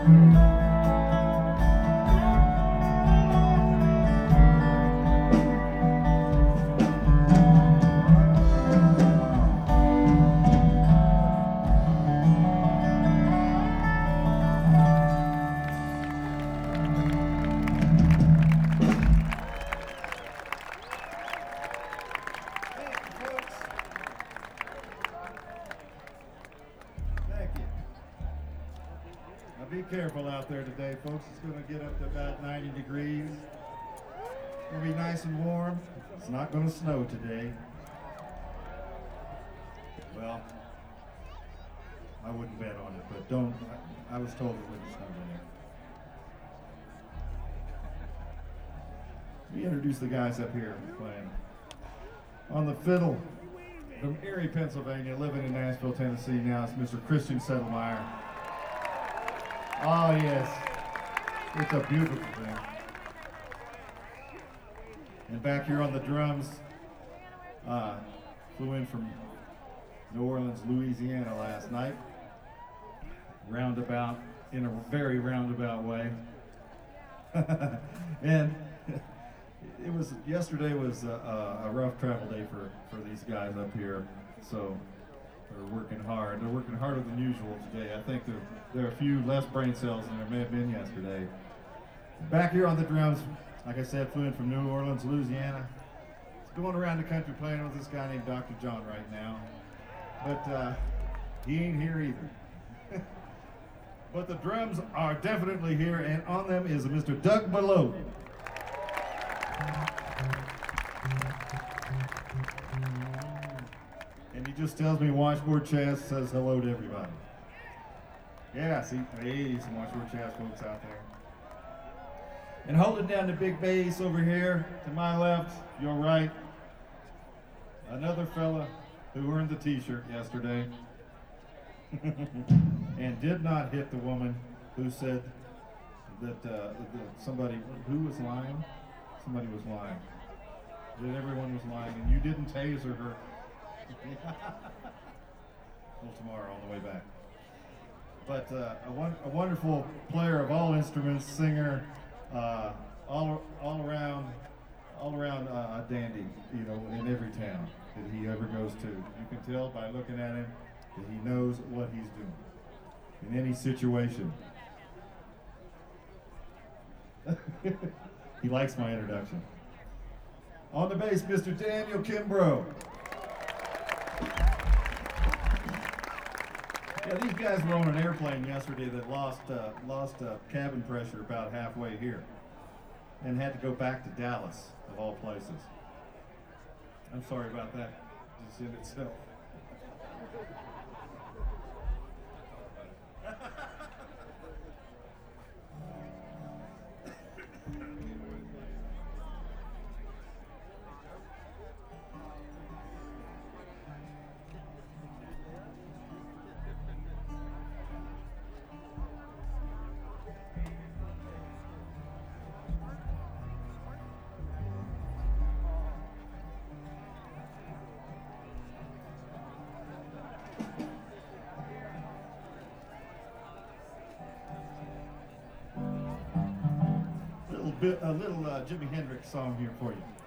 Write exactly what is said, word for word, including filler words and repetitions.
Be careful out there today, folks. It's going to get up to about ninety degrees. It's going to be nice and warm. It's not going to snow today. Well, I wouldn't bet on it, but don't. I, I was told it wouldn't snow today. Let me introduce the guys up here playing. On the fiddle, from Erie, Pennsylvania, living in Nashville, Tennessee now, it's Mister Christian Settlemyer. Oh, yes. It's a beautiful thing. And back here on the drums, uh, flew in from New Orleans, Louisiana last night. Roundabout, in a very roundabout way. And it was, yesterday was a, a rough travel day for, for these guys up here. So they're working hard. They're working harder than usual today. I think there, there are a few less brain cells than there may have been yesterday. Back here on the drums, like I said, flew in from New Orleans, Louisiana. He's going around the country playing with this guy named Doctor John right now. But uh, he ain't here either. But the drums are definitely here, and on them is Mister Doug Below. And he just tells me Washboard Chaz says hello to everybody. Yeah, see, hey, some Washboard Chaz folks out there. And holding down the big bass over here, to my left, your right, another fella who earned the t-shirt yesterday and did not hit the woman who said that, uh, that somebody, who was lying? Somebody was lying. That everyone was lying, and you didn't taser her. Well, tomorrow on the way back. But uh, a, one, a wonderful player of all instruments, singer, uh, all all around, all around uh, a dandy, you know, in every town that he ever goes to. You can tell by looking at him that he knows what he's doing in any situation. He likes my introduction. On the bass, Mister Daniel Kimbrough. Yeah, these guys were on an airplane yesterday that lost uh, lost uh, cabin pressure about halfway here, and had to go back to Dallas, of all places. I'm sorry about that, just in itself. Bit, a little uh, Jimi Hendrix song here for you.